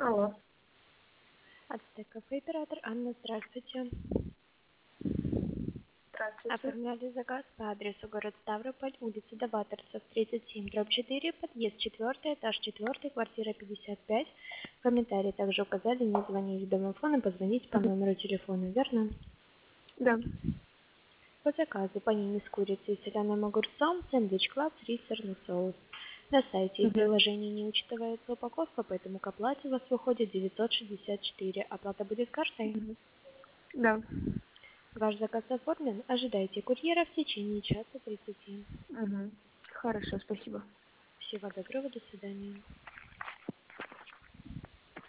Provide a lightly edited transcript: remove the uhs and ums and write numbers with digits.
Алло. Ацтек кафе, оператор Анна, здравствуйте. Здравствуйте. Оформляли заказ по адресу город Ставрополь, улица Доваторцев, 37/4, подъезд 4, этаж 4, квартира 55. В комментарии также указали не звонить в домофон и позвонить по номеру телефона, верно? Да. По заказу панини с курицей и соленым огурцом, сэндвич класс, рис, сырный соус. На сайте и Мгм. приложении не учитывается упаковка, поэтому к оплате у вас выходит 964. Оплата будет картой. Мгм. Да. Ваш заказ оформлен. Ожидайте курьера в течение часа 30. Мгм. Хорошо, спасибо. Всего доброго, до свидания.